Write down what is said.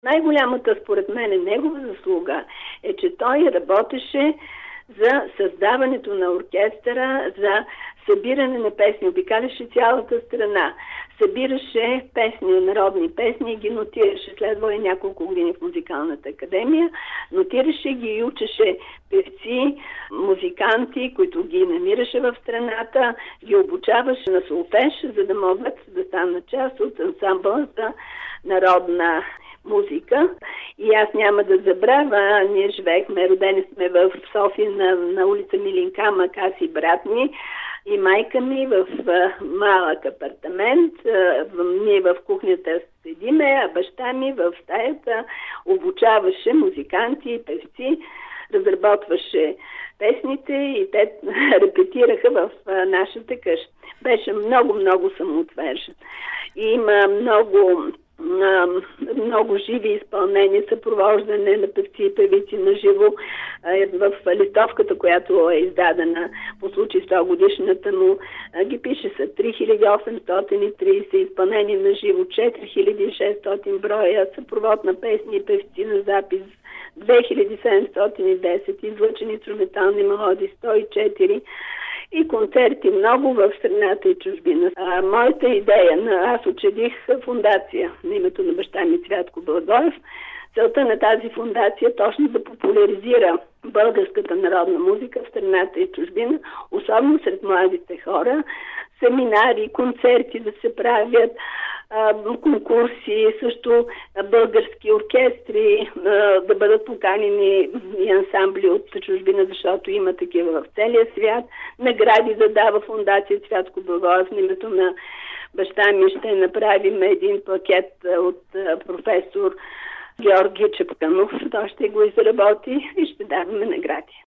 Най-голямата, според мен, негова заслуга е, че той работеше за създаването на оркестъра, за събиране на песни, обикаляше цялата страна, събираше песни, народни песни и ги нотираше. Следва няколко години в музикалната академия, нотираше ги и учеше певци, музиканти, които ги намираше в страната, ги обучаваше на солфеж, за да могат да станат част от ансамбъла за народна музика. И аз няма да забравя, ние живеехме, родени сме в София на улица Милинкамък, аз и брат ми и майка ми в малък апартамент. Ние в кухнята седиме, а баща ми в стаята обучаваше музиканти и певци, разработваше песните и те репетираха в нашата къща. Беше много самоотвержен. И има много живи изпълнения, съпровождане на певци и певици на живо в листовката, която е издадена по случай 100 годишната му. Ги пише са 3830 изпълнения на живо, 4600 броя, съпровод на песни и певци на запис, 2710 излъчени инструментални мелодии, 104 и концерти много в страната и чужбина. Моята идея, аз учредих фундация на името на баща ми Цвятко Благоев. Целта на тази фундация е точно да популяризира българската народна музика в страната и чужбина, особено сред младите хора. Семинари, концерти да се правят, конкурси, също български оркестри, да бъдат поканени и ансамбли от чужбина, защото има такива в целия свят. Награди да дава фундация Цвятко Благоев. На името на баща ми ще направим един пакет от професор Георги Чепканов. Той ще го изработи и ще даваме награди.